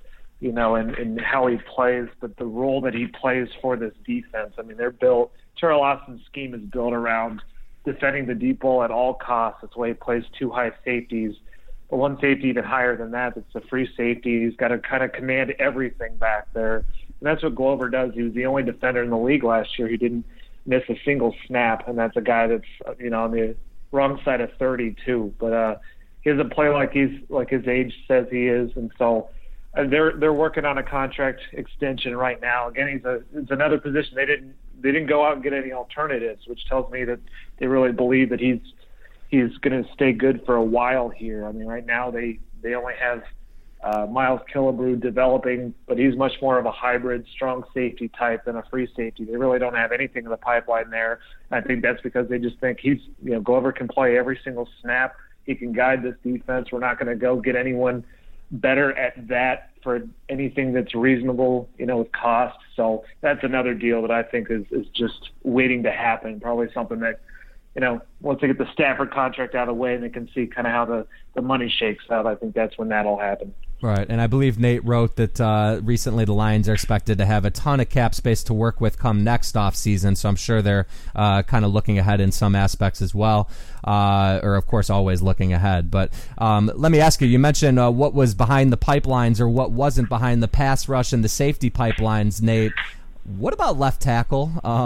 in how he plays, but the role that he plays for this defense. I mean, Terrell Austin's scheme is built around defending the deep ball at all costs. That's why he plays two high safeties. But one safety even higher than that, it's a free safety. He's got to kind of command everything back there. And that's what Glover does. He was the only defender in the league last year who didn't miss a single snap, and that's a guy that's, on the wrong side of 30 too. But he doesn't play like his age says he is, and so they're working on a contract extension right now. Again, it's another position they didn't go out and get any alternatives, which tells me that they really believe that he's going to stay good for a while here. I mean, right now they only have Miles Killebrew developing, but he's much more of a hybrid strong safety type than a free safety. They really don't have anything in the pipeline there. And I think that's because they just think Glover can play every single snap. He can guide this defense. We're not going to go get anyone better at that for anything that's reasonable, with cost. So that's another deal that I think is just waiting to happen. Probably something that, once they get the Stafford contract out of the way and they can see kind of how the money shakes out, I think that's when that'll happen. Right, and I believe Nate wrote that recently the Lions are expected to have a ton of cap space to work with come next offseason, so I'm sure they're kind of looking ahead in some aspects as well, or of course always looking ahead. But let me ask you, you mentioned what was behind the pipelines or what wasn't behind the pass rush and the safety pipelines, Nate. What about left tackle?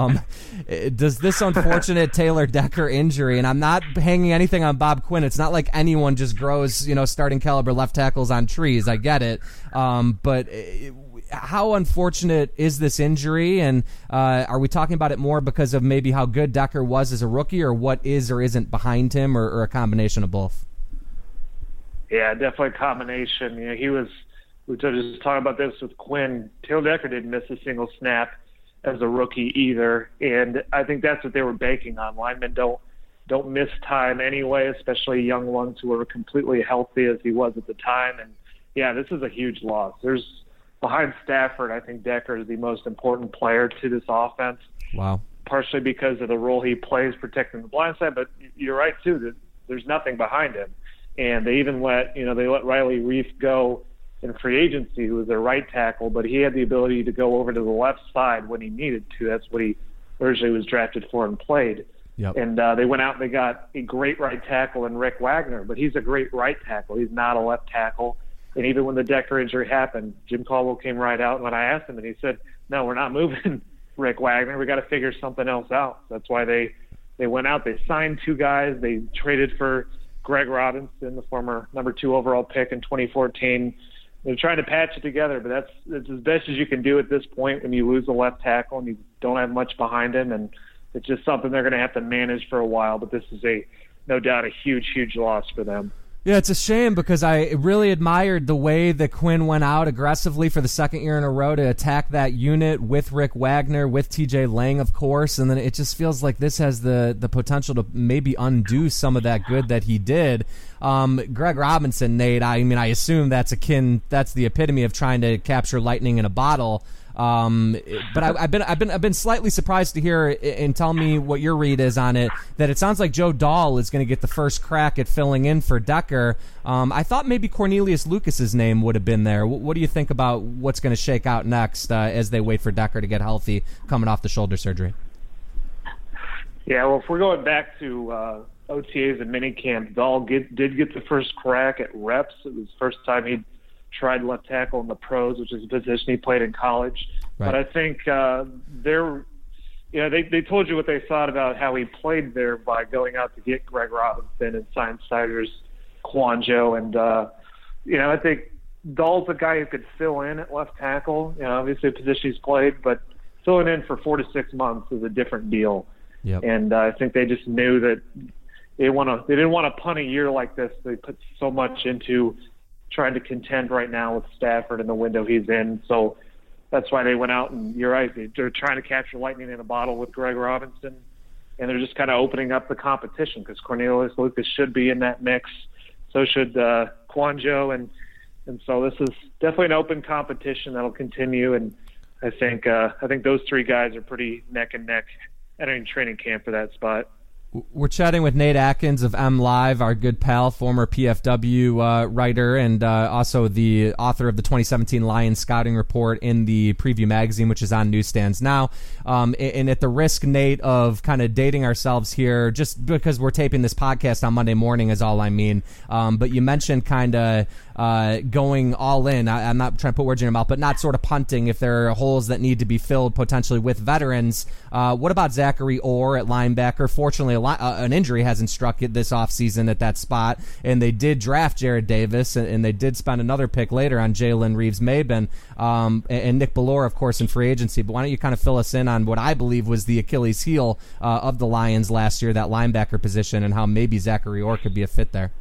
Does this unfortunate Taylor Decker injury, and I'm not hanging anything on Bob Quinn. It's not like anyone just grows, starting caliber left tackles on trees. I get it. But how unfortunate is this injury? And are we talking about it more because of maybe how good Decker was as a rookie, or what is or isn't behind him, or a combination of both? Yeah, definitely a combination. We just talking about this with Quinn. Taylor Decker didn't miss a single snap as a rookie either, and I think that's what they were banking on. Linemen don't miss time anyway, especially young ones who are completely healthy as he was at the time. And yeah, this is a huge loss. Behind Stafford, I think Decker is the most important player to this offense. Wow. Partially because of the role he plays protecting the blind side, but you're right too that there's nothing behind him. And they even let Riley Reif go in free agency, who was their right tackle, but he had the ability to go over to the left side when he needed to. That's what he originally was drafted for and played. Yep. And they went out and they got a great right tackle in Rick Wagner, but he's a great right tackle. He's not a left tackle. And even when the Decker injury happened, Jim Caldwell came right out, and when I asked him, and he said, no, we're not moving Rick Wagner. We got to figure something else out. That's why they went out. They signed two guys. They traded for Greg Robinson, the former number 2 overall pick in 2014. They're trying to patch it together, but that's as best as you can do at this point when you lose a left tackle and you don't have much behind him, and it's just something they're going to have to manage for a while. But this is no doubt a huge, huge loss for them. Yeah, it's a shame because I really admired the way that Quinn went out aggressively for the second year in a row to attack that unit with Rick Wagner, with TJ Lang, of course, and then it just feels like this has the potential to maybe undo some of that good that he did. Greg Robinson, Nate, I assume that's the epitome of trying to capture lightning in a bottle. But I've been slightly surprised to hear, and tell me what your read is on it, that it sounds like Joe Dahl is going to get the first crack at filling in for Decker. I thought maybe Cornelius Lucas's name would have been there. What do you think about what's going to shake out next as they wait for Decker to get healthy coming off the shoulder surgery? Yeah, well, if we're going back to OTAs and minicamp, Dahl did get the first crack at reps. It was the first time he'd tried left tackle in the pros, which is a position he played in college. Right. But I think they told you what they thought about how he played there by going out to get Greg Robinson and sign Siders Kouandjio. And, I think Dahl's a guy who could fill in at left tackle, obviously a position he's played, but filling in for 4 to 6 months is a different deal. Yep. And I think they just knew that they didn't want to punt a year like this. They put so much into trying to contend right now with Stafford and the window he's in. So that's why they went out, and you're right, they're trying to capture lightning in a bottle with Greg Robinson, and they're just kind of opening up the competition because Cornelius Lucas should be in that mix. So should Kouandjio, and so this is definitely an open competition that'll continue. And I think those three guys are pretty neck and neck entering training camp for that spot. We're chatting with Nate Atkins of MLive, our good pal, former PFW writer, and also the author of the 2017 Lions Scouting Report in the Preview Magazine, which is on newsstands now. And at the risk, Nate, of kind of dating ourselves here, just because we're taping this podcast on Monday morning is all I mean. But you mentioned kind of going all in. I'm not trying to put words in your mouth, but not sort of punting if there are holes that need to be filled potentially with veterans. What about Zachary Orr at linebacker? Fortunately, an injury hasn't struck it this offseason at that spot, and they did draft Jared Davis, and they did spend another pick later on Jalen Reeves-Maben, and Nick Bellore, of course, in free agency. But why don't you kind of fill us in on what I believe was the Achilles heel of the Lions last year, that linebacker position, and how maybe Zachary Orr could be a fit there?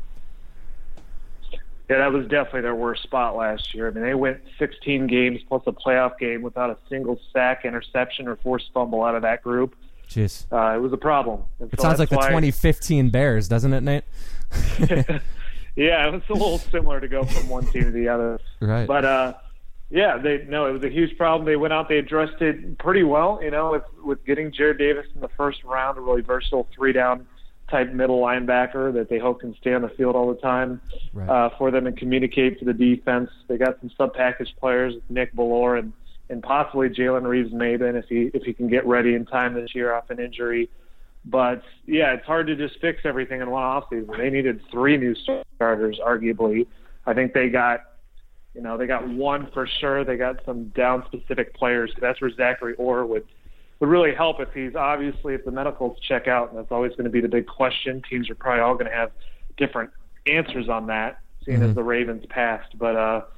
Yeah, that was definitely their worst spot last year. I mean, they went 16 games plus a playoff game without a single sack, interception, or forced fumble out of that group. Jeez. It was a problem. And it sounds like the 2015 Bears, doesn't it, Nate? Yeah, it was a little similar to go from one team to the other. Right. But, it was a huge problem. They went out, they addressed it pretty well, with getting Jared Davis in the first round, a really versatile 3-down type middle linebacker that they hope can stay on the field all the time for them and communicate to the defense. They got some sub-package players, Nick Bellore and possibly Jalen Reeves-Maben if he can get ready in time this year off an injury. But, yeah, it's hard to just fix everything in one offseason. They needed 3 new starters, arguably. I think they got one for sure. They got some down-specific players. That's where Zachary Orr would really help if the medicals check out, and that's always going to be the big question. Teams are probably all going to have different answers on that, seeing as the Ravens passed. But,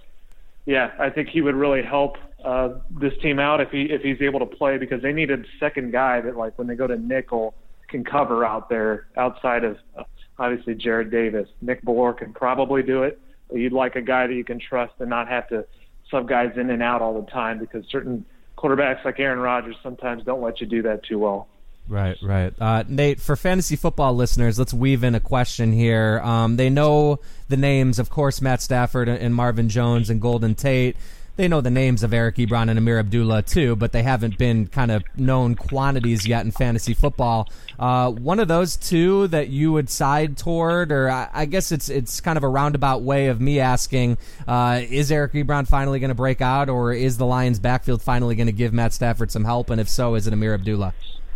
I think he would really help this team out if he's able to play, because they need a second guy that, like, when they go to nickel, can cover out there outside of obviously Jared Davis. Nick Bellore can probably do it, but you'd like a guy that you can trust and not have to sub guys in and out all the time, because certain quarterbacks like Aaron Rodgers sometimes don't let you do that too well. Right. Nate, for fantasy football listeners, let's weave in a question here. They know the names, of course, Matt Stafford and Marvin Jones and Golden Tate. They know the names of Eric Ebron and Amir Abdullah too, but they haven't been kind of known quantities yet in fantasy football. One of those two that you would side toward, or I guess it's kind of a roundabout way of me asking, is Eric Ebron finally going to break out, or is the Lions backfield finally going to give Matt Stafford some help? And if so, is it Amir Abdullah?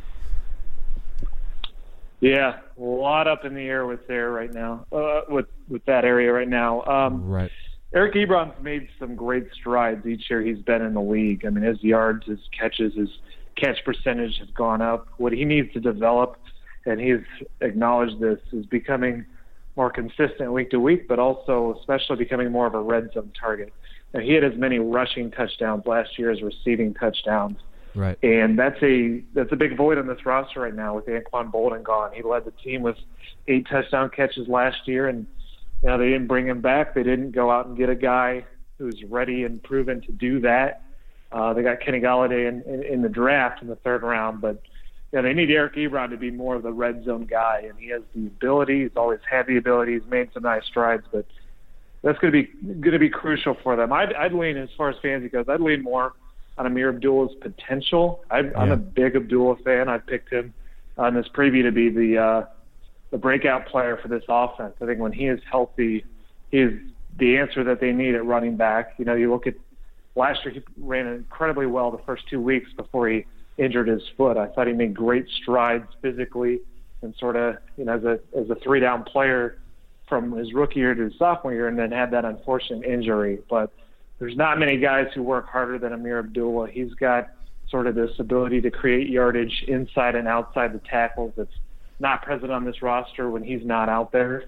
Yeah, a lot up in the air with there right now, with that area right now. Right. Eric Ebron's made some great strides each year he's been in the league. I mean, his yards, his catches, his catch percentage has gone up. What he needs to develop, and he's acknowledged this, is becoming more consistent week to week, but also especially becoming more of a red zone target. And he had as many rushing touchdowns last year as receiving touchdowns. Right. And that's a big void on this roster right now with Anquan Boldin gone. He led the team with 8 touchdown catches last year, and they didn't bring him back. They didn't go out and get a guy who's ready and proven to do that. They got Kenny Golladay in the draft in the 3rd round, but they need Eric Ebron to be more of the red zone guy, and he has the ability. He's always had the ability. He's made some nice strides, but that's going to be crucial for them. I'd lean, as far as fantasy goes, I'd lean more on Amir Abdullah's potential. I'm a big Abdullah fan. I picked him on this preview to be the breakout player for this offense. I think when he is healthy, he is the answer that they need at running back. You look at last year, he ran incredibly well the first 2 weeks before he injured his foot. I thought he made great strides physically and sort of, as a 3-down player from his rookie year to his sophomore year, and then had that unfortunate injury. But there's not many guys who work harder than Amir Abdullah. He's got sort of this ability to create yardage inside and outside the tackles that's not present on this roster when he's not out there.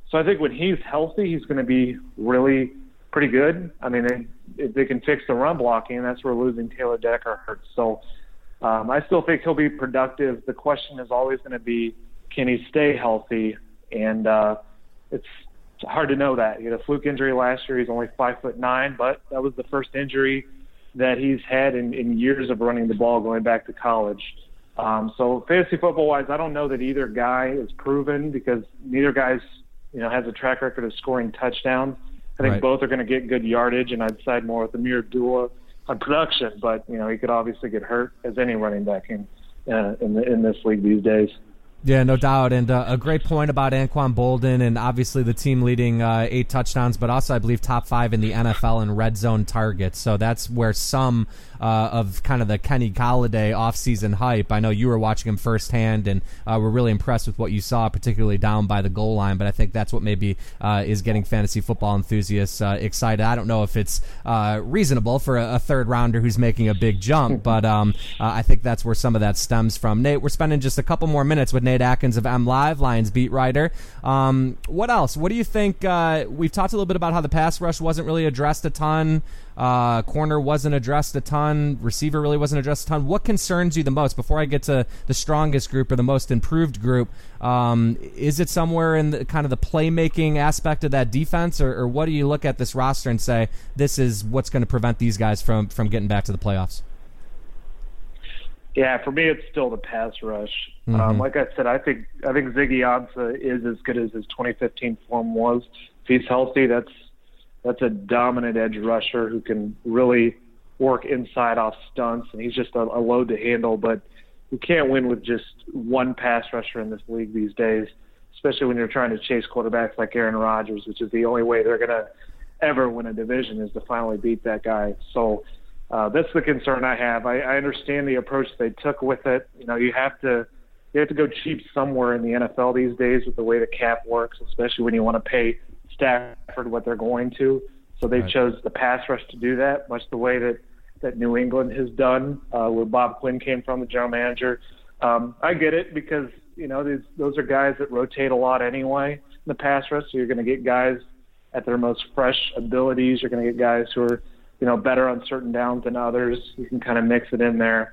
So I think when he's healthy, he's going to be really pretty good. I mean, if they can fix the run blocking, that's where losing Taylor Decker hurts. So I still think he'll be productive. The question is always going to be, can he stay healthy? And it's hard to know that. He had a fluke injury last year. He's only 5'9", but that was the first injury that he's had in years of running the ball going back to college. So fantasy football-wise, I don't know that either guy is proven because neither guy's has a track record of scoring touchdowns. I think both are going to get good yardage, and I'd side more with Amir Abdullah on production. But he could obviously get hurt as any running back in this league these days. Yeah, no doubt, and a great point about Anquan Boldin, and obviously the team leading 8 touchdowns, but also I believe top 5 in the NFL in red zone targets. So that's where some of kind of the Kenny Golladay offseason hype. I know you were watching him firsthand, and were really impressed with what you saw, particularly down by the goal line. But I think that's what maybe is getting fantasy football enthusiasts excited. I don't know if it's reasonable for a third rounder who's making a big jump, but I think that's where some of that stems from. Nate, we're spending just a couple more minutes with Nate Atkins of MLive, Lions beat writer. What else? What do you think? We've talked a little bit about how the pass rush wasn't really addressed a ton. Corner wasn't addressed a ton. Receiver really wasn't addressed a ton. What concerns you the most? Before I get to the strongest group or the most improved group, is it somewhere in the kind of the playmaking aspect of that defense, or what do you look at this roster and say this is what's going to prevent these guys from getting back to the playoffs? Yeah, for me, it's still the pass rush. Like I said, I think Ziggy Ansah is as good as his 2015 form was. If he's healthy, that's a dominant edge rusher who can really work inside off stunts, and he's just a load to handle. But you can't win with just one pass rusher in this league these days, especially when you're trying to chase quarterbacks like Aaron Rodgers, which is the only way they're going to ever win a division is to finally beat that guy. So that's the concern I have. I understand the approach they took with it. You have to go cheap somewhere in the NFL these days with the way the cap works, especially when you want to pay Stafford what they're going to. So they chose the pass rush to do that, much the way that New England has done, where Bob Quinn came from, the general manager. I get it because, those are guys that rotate a lot anyway in the pass rush. So you're going to get guys at their most fresh abilities. You're going to get guys who are better on certain downs than others. You can kind of mix it in there.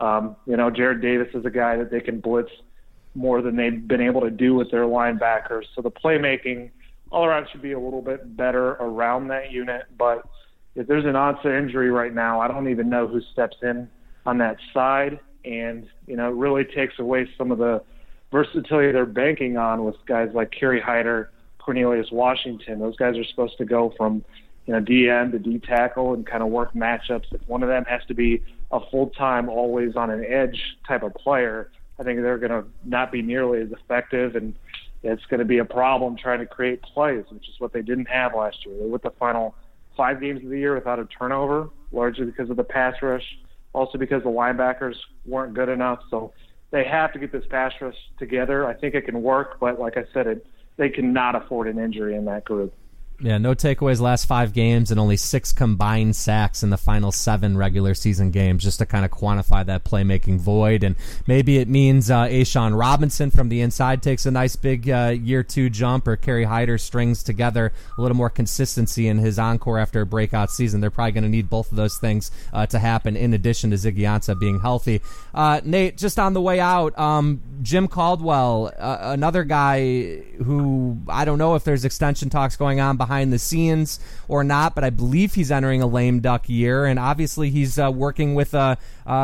Jared Davis is a guy that they can blitz more than they've been able to do with their linebackers. So the playmaking all around should be a little bit better around that unit. But if there's an Ansah injury right now, I don't even know who steps in on that side. And, it really takes away some of the versatility they're banking on with guys like Kerry Hyder, Cornelius Washington. Those guys are supposed to go from DN to D tackle and kind of work matchups. If one of them has to be a full-time, always on an edge type of player, I think they're going to not be nearly as effective, and it's going to be a problem trying to create plays, which is what they didn't have last year. They went the final 5 games of the year without a turnover, largely because of the pass rush, also because the linebackers weren't good enough. So they have to get this pass rush together. I think it can work, but like I said, they cannot afford an injury in that group. Yeah, no takeaways last 5 games and only 6 combined sacks in the final 7 regular season games, just to kind of quantify that playmaking void. And maybe it means A'Shawn Robinson from the inside takes a nice big year 2 jump, or Kerry Hyder strings together a little more consistency in his encore after a breakout season. They're probably going to need both of those things to happen in addition to Ziggy Ansah being healthy. Nate, just on the way out, Jim Caldwell, another guy who I don't know if there's extension talks going on behind the scenes or not, but I believe he's entering a lame duck year, and obviously he's working with a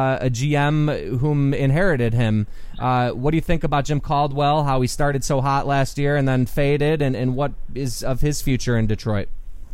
GM whom inherited him. What do you think about Jim Caldwell, how he started so hot last year and then faded, and what is of his future in Detroit?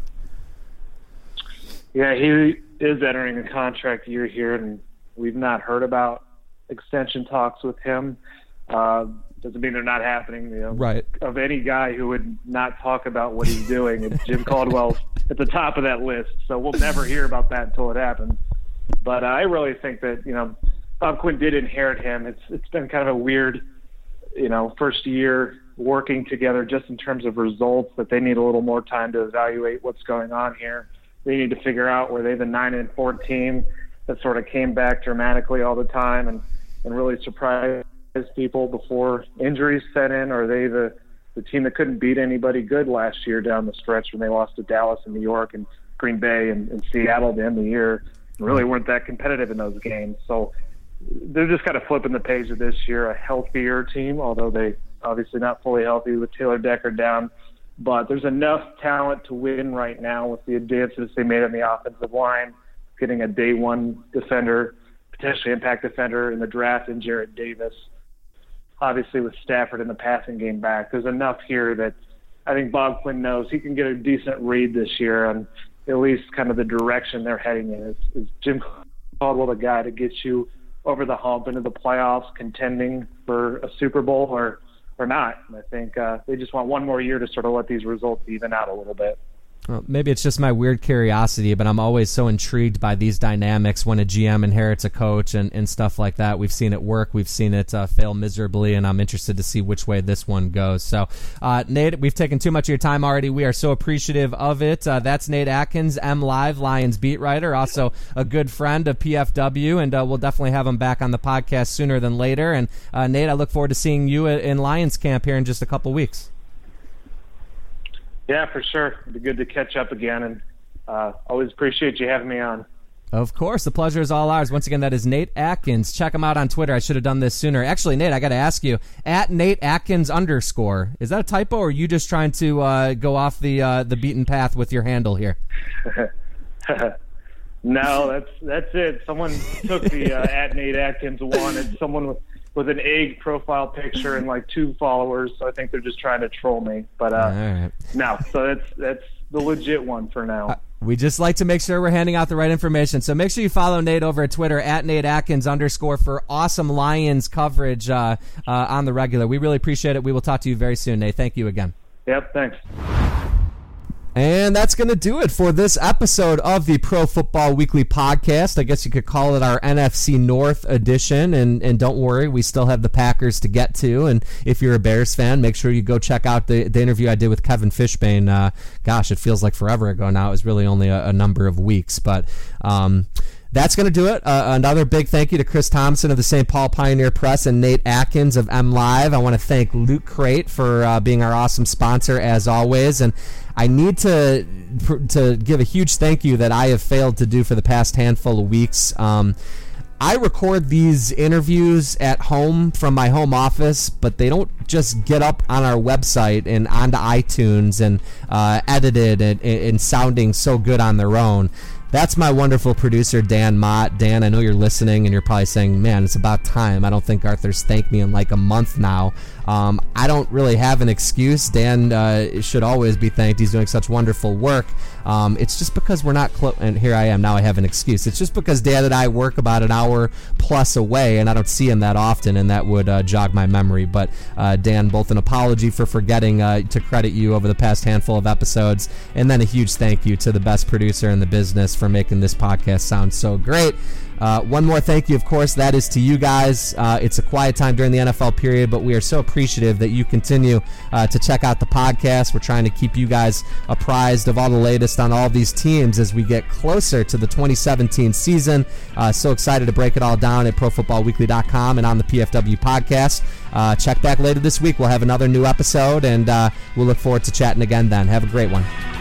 Yeah, he is entering a contract year here, and we've not heard about extension talks with him. Doesn't mean they're not happening. Right. Of any guy who would not talk about what he's doing, and Jim Caldwell's at the top of that list. So we'll never hear about that until it happens. But I really think that Bob Quinn did inherit him. It's been kind of a weird first year working together just in terms of results, that they need a little more time to evaluate what's going on here. They need to figure out, were they the 9-4 team that sort of came back dramatically all the time and really surprised people before injuries set in? Or are they the the team that couldn't beat anybody good last year down the stretch when they lost to Dallas and New York and Green Bay and Seattle to end the year, and really weren't that competitive in those games. So they're just kind of flipping the page of this year, a healthier team, although they obviously not fully healthy with Taylor Decker down. But there's enough talent to win right now with the advances they made on the offensive line, getting a day one defender, potentially impact defender in the draft in Jarrett Davis. Obviously with Stafford in the passing game back, there's enough here that I think Bob Quinn knows he can get a decent read this year on at least kind of the direction they're heading in. Is Jim Caldwell the guy to get you over the hump into the playoffs, contending for a Super Bowl or not? And I think they just want one more year to sort of let these results even out a little bit. Well, maybe it's just my weird curiosity, but I'm always so intrigued by these dynamics when a GM inherits a coach and stuff like that. We've seen it work. We've seen it fail miserably, and I'm interested to see which way this one goes. So, Nate, we've taken too much of your time already. We are so appreciative of it. That's Nate Atkins, MLive, Lions beat writer, also a good friend of PFW, and we'll definitely have him back on the podcast sooner than later. And, Nate, I look forward to seeing you in Lions camp here in just a couple weeks. Yeah, for sure. It'd be good to catch up again, and always appreciate you having me on. Of course. The pleasure is all ours. Once again, that is Nate Atkins. Check him out on Twitter. I should have done this sooner. Actually, Nate, I got to ask you, at Nate Atkins _. Is that a typo, or are you just trying to go off the beaten path with your handle here? No, that's it. Someone took the at Nate Atkins one. It's someone with an egg profile picture and like 2 followers, so I think they're just trying to troll me. But right. No, so that's the legit one for now. We just like to make sure we're handing out the right information. So make sure you follow Nate over at Twitter, at Nate Atkins _ for awesome Lions coverage on the regular. We really appreciate it. We will talk to you very soon, Nate. Thank you again. Yep, thanks. And that's going to do it for this episode of the Pro Football Weekly podcast. I guess you could call it our NFC North edition. And don't worry, we still have the Packers to get to. And if you're a Bears fan, make sure you go check out the interview I did with Kevin Fishbane. Gosh, it feels like forever ago now. It was really only a number of weeks. But that's going to do it. Another big thank you to Chris Thompson of the St. Paul Pioneer Press and Nate Atkins of MLive. I want to thank Loot Crate for being our awesome sponsor as always. And I need to give a huge thank you that I have failed to do for the past handful of weeks. I record these interviews at home from my home office, but they don't just get up on our website and onto iTunes and edited and sounding so good on their own. That's my wonderful producer, Dan Mott. Dan, I know you're listening, and you're probably saying, man, it's about time. I don't think Arthur's thanked me in like a month now. I don't really have an excuse. Dan should always be thanked. He's doing such wonderful work. It's just because we're not close, and here I am, now I have an excuse. It's just because Dan and I work about an hour plus away, and I don't see him that often, and that would jog my memory. But Dan, both an apology for forgetting to credit you over the past handful of episodes, and then a huge thank you to the best producer in the business for making this podcast sound so great. One more thank you, of course, that is to you guys. It's a quiet time during the NFL period, but we are so appreciative that you continue to check out the podcast. We're trying to keep you guys apprised of all the latest on all these teams as we get closer to the 2017 season. So excited to break it all down at ProFootballWeekly.com and on the PFW podcast. Check back later this week. We'll have another new episode, and we'll look forward to chatting again then. Have a great one.